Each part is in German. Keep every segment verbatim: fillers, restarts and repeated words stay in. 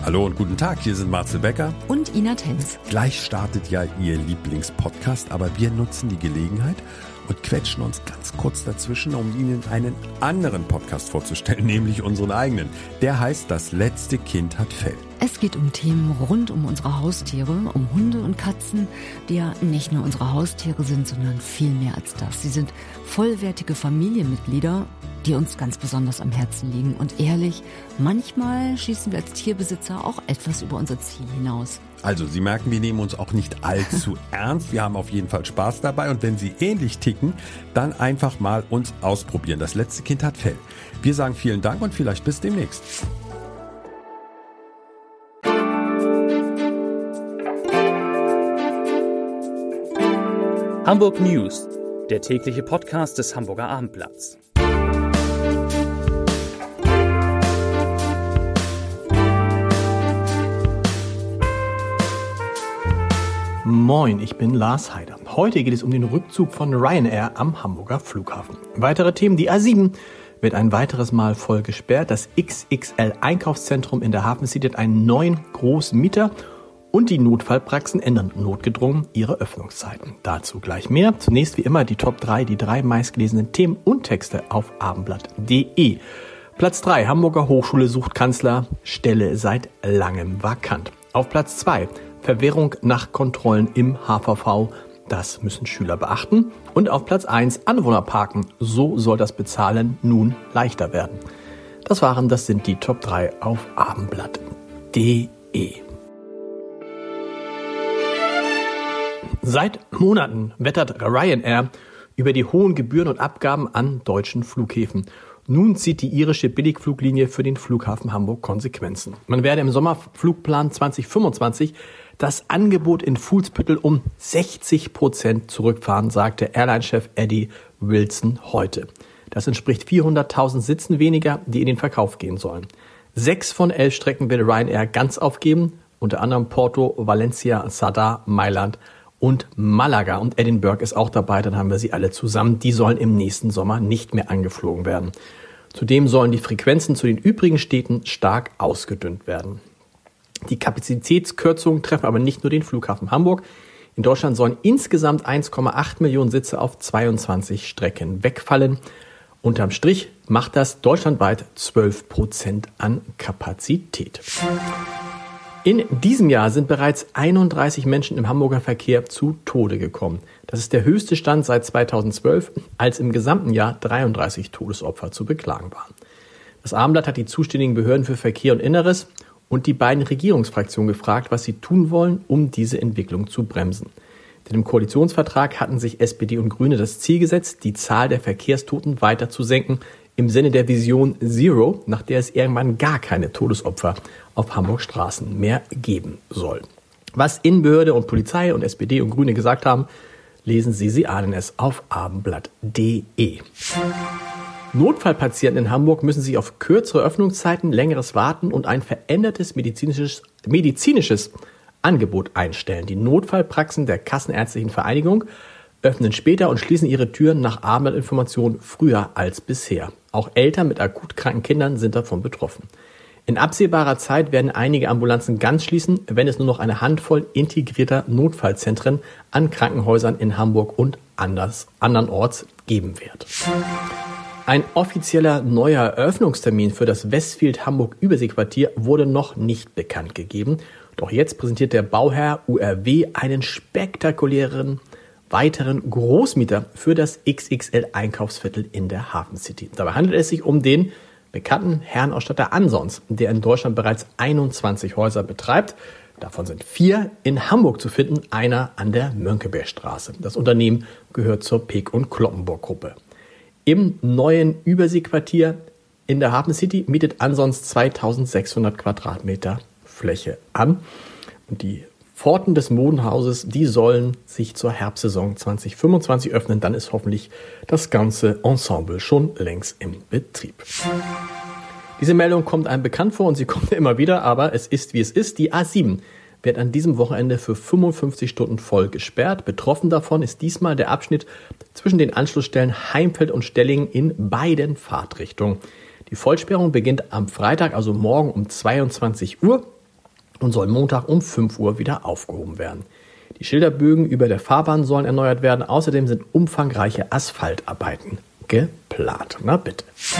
Hallo und guten Tag, hier sind Marcel Becker und Ina Tenz. Gleich startet ja Ihr Lieblingspodcast, aber wir nutzen die Gelegenheit und quetschen uns ganz kurz dazwischen, um Ihnen einen anderen Podcast vorzustellen, nämlich unseren eigenen. Der heißt Das letzte Kind hat Fell. Es geht um Themen rund um unsere Haustiere, um Hunde und Katzen, die ja nicht nur unsere Haustiere sind, sondern viel mehr als das. Sie sind vollwertige Familienmitglieder, die uns ganz besonders am Herzen liegen. Und ehrlich, manchmal schießen wir als Tierbesitzer auch etwas über unser Ziel hinaus. Also, Sie merken, wir nehmen uns auch nicht allzu ernst. Wir haben auf jeden Fall Spaß dabei. Und wenn Sie ähnlich ticken, dann einfach mal uns ausprobieren. Das letzte Kind hat Fell. Wir sagen vielen Dank und vielleicht bis demnächst. Hamburg News, der tägliche Podcast des Hamburger Abendblatts. Moin, ich bin Lars Heider. Heute geht es um den Rückzug von Ryanair am Hamburger Flughafen. Weitere Themen: Die A sieben wird ein weiteres Mal voll gesperrt. Das X X L-Einkaufszentrum in der Hafen City hat einen neuen großen Mieter. Und die Notfallpraxen ändern notgedrungen ihre Öffnungszeiten. Dazu gleich mehr. Zunächst wie immer die Top drei, die drei meistgelesenen Themen und Texte auf abendblatt punkt de. Platz drei, Hamburger Hochschule sucht Kanzler, Stelle seit langem vakant. Auf Platz zwei, Verwirrung nach Kontrollen im H V V, das müssen Schüler beachten. Und auf Platz eins, Anwohnerparken, so soll das Bezahlen nun leichter werden. Das waren, das sind die Top drei auf abendblatt punkt de. Seit Monaten wettert Ryanair über die hohen Gebühren und Abgaben an deutschen Flughäfen. Nun zieht die irische Billigfluglinie für den Flughafen Hamburg Konsequenzen. Man werde im Sommerflugplan zwanzig fünfundzwanzig das Angebot in Fuhlsbüttel um sechzig Prozent zurückfahren, sagte Airline-Chef Eddie Wilson heute. Das entspricht vierhunderttausend Sitzen weniger, die in den Verkauf gehen sollen. Sechs von elf Strecken will Ryanair ganz aufgeben, unter anderem Porto, Valencia, Sadar, Mailand und Malaga. Und Edinburgh ist auch dabei, dann haben wir sie alle zusammen. Die sollen im nächsten Sommer nicht mehr angeflogen werden. Zudem sollen die Frequenzen zu den übrigen Städten stark ausgedünnt werden. Die Kapazitätskürzungen treffen aber nicht nur den Flughafen Hamburg. In Deutschland sollen insgesamt eins Komma acht Millionen Sitze auf zweiundzwanzig Strecken wegfallen. Unterm Strich macht das deutschlandweit zwölf Prozent an Kapazität. In diesem Jahr sind bereits einunddreißig Menschen im Hamburger Verkehr zu Tode gekommen. Das ist der höchste Stand seit zweitausendzwölf, als im gesamten Jahr dreiunddreißig Todesopfer zu beklagen waren. Das Abendblatt hat die zuständigen Behörden für Verkehr und Inneres und die beiden Regierungsfraktionen gefragt, was sie tun wollen, um diese Entwicklung zu bremsen. Denn im Koalitionsvertrag hatten sich S P D und Grüne das Ziel gesetzt, die Zahl der Verkehrstoten weiter zu senken, im Sinne der Vision Zero, nach der es irgendwann gar keine Todesopfer auf Hamburgs Straßen mehr geben soll. Was Innenbehörde und Polizei und S P D und Grüne gesagt haben, lesen Sie, Sie ahnen es, auf abendblatt punkt de. Notfallpatienten in Hamburg müssen sich auf kürzere Öffnungszeiten, längeres Warten und ein verändertes medizinisches, medizinisches Angebot einstellen. Die Notfallpraxen der Kassenärztlichen Vereinigung öffnen später und schließen ihre Türen nach Abendblattinformationen früher als bisher. Auch Eltern mit akut kranken Kindern sind davon betroffen. In absehbarer Zeit werden einige Ambulanzen ganz schließen, wenn es nur noch eine Handvoll integrierter Notfallzentren an Krankenhäusern in Hamburg und anders, andernorts geben wird. Ein offizieller neuer Eröffnungstermin für das Westfield Hamburg Überseequartier wurde noch nicht bekannt gegeben. Doch jetzt präsentiert der Bauherr U R W einen spektakulären weiteren Großmieter für das X X L-Einkaufsviertel in der Hafen City. Dabei handelt es sich um den bekannten Herrenausstatter Ansons, der in Deutschland bereits einundzwanzig Häuser betreibt. Davon sind vier in Hamburg zu finden, einer an der Mönckebergstraße. Das Unternehmen gehört zur Peek- und Kloppenburg-Gruppe. Im neuen Überseequartier in der Hafen City mietet Ansons zweitausendsechshundert Quadratmeter Fläche an. Und die Pforten des Modenhauses, die sollen sich zur Herbstsaison zwanzig fünfundzwanzig öffnen. Dann ist hoffentlich das ganze Ensemble schon längst im Betrieb. Diese Meldung kommt einem bekannt vor und sie kommt immer wieder, aber es ist, wie es ist. Die A sieben wird an diesem Wochenende für fünfundfünfzig Stunden voll gesperrt. Betroffen davon ist diesmal der Abschnitt zwischen den Anschlussstellen Heimfeld und Stellingen in beiden Fahrtrichtungen. Die Vollsperrung beginnt am Freitag, also morgen um zweiundzwanzig Uhr. und soll Montag um fünf Uhr wieder aufgehoben werden. Die Schilderbögen über der Fahrbahn sollen erneuert werden. Außerdem sind umfangreiche Asphaltarbeiten geplant. Na bitte.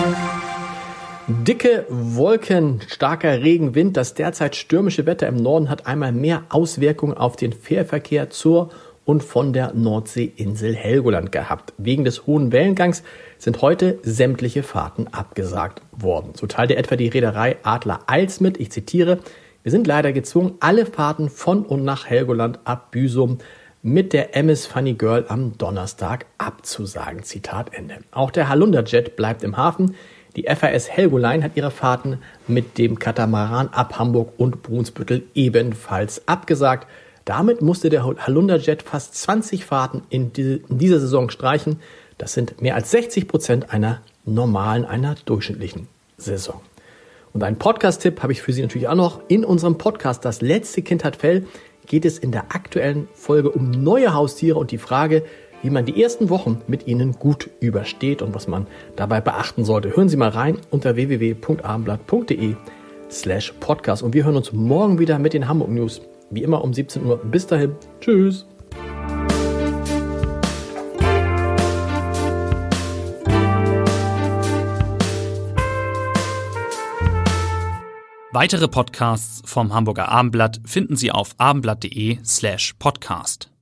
Dicke Wolken, starker Regen, Wind. Das derzeit stürmische Wetter im Norden hat einmal mehr Auswirkungen auf den Fährverkehr zur und von der Nordseeinsel Helgoland gehabt. Wegen des hohen Wellengangs sind heute sämtliche Fahrten abgesagt worden. So teilte etwa die Reederei Adler Eils mit, ich zitiere: Wir sind leider gezwungen, alle Fahrten von und nach Helgoland ab Büsum mit der M S Funny Girl am Donnerstag abzusagen. Zitat Ende. Auch der Halunderjet bleibt im Hafen. Die F A S Helgoline hat ihre Fahrten mit dem Katamaran ab Hamburg und Brunsbüttel ebenfalls abgesagt. Damit musste der Halunderjet fast zwanzig Fahrten in, die, in dieser Saison streichen. Das sind mehr als sechzig Prozent einer normalen, einer durchschnittlichen Saison. Und einen Podcast-Tipp habe ich für Sie natürlich auch noch. In unserem Podcast Das letzte Kind hat Fell geht es in der aktuellen Folge um neue Haustiere und die Frage, wie man die ersten Wochen mit ihnen gut übersteht und was man dabei beachten sollte. Hören Sie mal rein unter w w w punkt abendblatt punkt de slash podcast. Und wir hören uns morgen wieder mit den Hamburg News. Wie immer um siebzehn Uhr. Bis dahin. Tschüss. Weitere Podcasts vom Hamburger Abendblatt finden Sie auf abendblatt punkt de slash podcast.